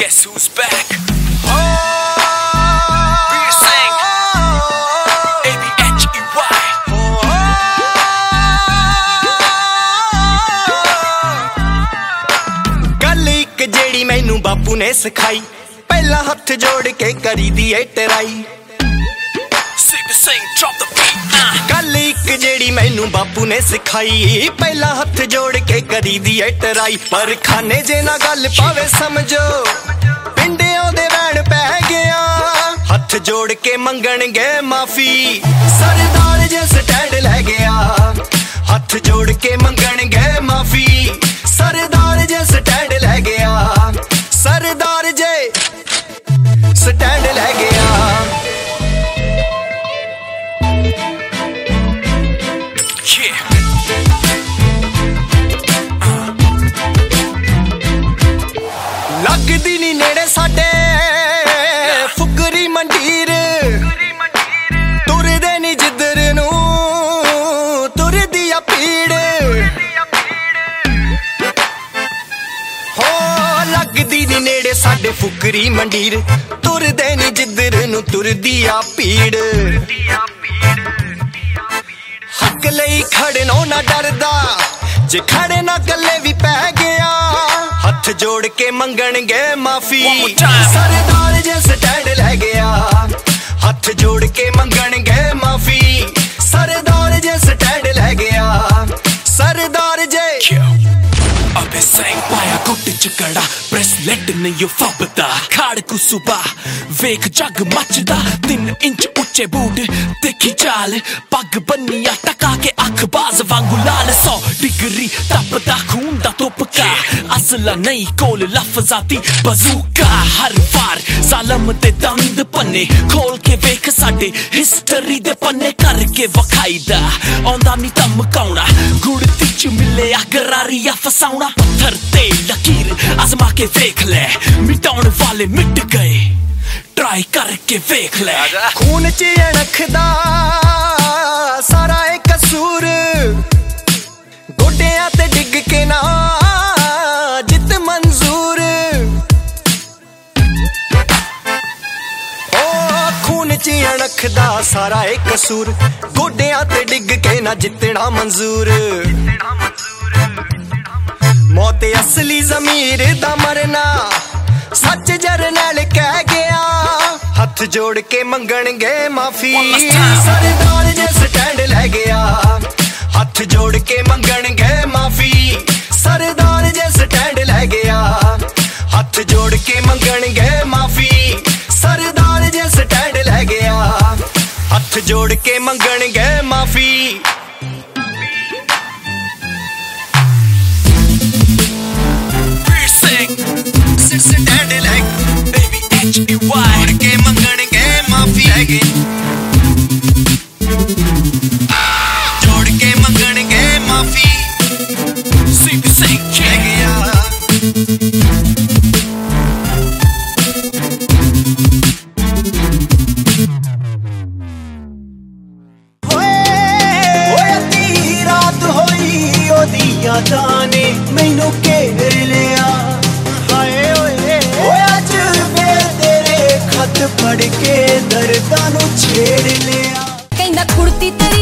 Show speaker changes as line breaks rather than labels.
Guess who's back? Beer Sing, ABHEY.
गल इक जेड़ी मैनू बापू ने सिखाई, पहला हथ जोड़ के करी दी ए टराई।
Drop the beat.
गल इक जेड़ी मैनू बापू ने सिखाई, पहला हथ जोड़ के करी दी ए टराई। पर खाने जे ना गल पावे समझो, पिंडियों दे वैन पै गया। हथ जोड़ के मंगण गए माफी, सरदार जे स्टैंड लै गया। हथ जोड़ के मंगण गए माफी, सरदार जे स्टैंड लै गया। सरदार जे स्टैंड लै गया। लगदी नी नेड़े साडे फुकरी मंडीर, तुरदे नी जिधर नू तुरदी आ पीड़। हो लगदी नी नेड़े साडे फुकरी मंडीर, तुरदे नी जिधर नू तुरदी आ पीड़। हक लई खड़नो ना डरदा, जे खड़े ना गले भी पै गया। हथ जोड़ के मंगण गए माफी, सरदार जे स्टैंड लै गया। हथ जोड़ के मंगण गए माफी, सरदार जे स्टैंड लै गया। सरदार जे
अबे सैंग पाया गुट चकड़ा, ब्रेसलेट ने यो फबदा। खाड़ को सुबह वेख जग मचदा, 3 इंच उच्चे बूट देखी चाल। पग बन्निया टका के अखबाज वांगू लाल। 100 डिग्री तपदा खून दा तुपका, असला नहीं कोल लफजाती बजूका। हर वार जालम ते दंद पन्ने खोल के वेख साडे हिस्टरी दे पन्ने करके वखाईदा। औंदा नी धमकाउणा, गुड़ती च मिले गरारिया फसाउणा। पत्थर ते लकीर आजमा के देख ले, मिटाउण वाले मिट गए, ट्राई करके देख ले।
खून च अणखदा सारा ए कसूर, गोडियां ते डिग के ना जित मंजूर। ओ खून च अणखदा सारा ए कसूर, गोडियां ते डिग के ना जितना मंजूर। मौत असली जमीर दा मरना, सच जरनैल कह गया। हथ जोड़ के मंगण गए माफी, सरदार जे स्टैंड लै गया। हथ जोड़ के मंगण गए माफी, सरदार जे स्टैंड लै गया। हथ जोड़ के मंगण गए माफी, सरदार जे स्टैंड लै गया। हथ जोड़ के मंगण गए माफी।
स्टैंड लाइक ABHEY,
जोड़ के मंगण गए माफी है। जोड़ के मंगण गए माफी,
सिंह
है गया। रात होई ओदी यादां ने मैनू घेर लिया।
पढ़ के दर्दां नू छेड़ लिया।
कहंदा कुड़ती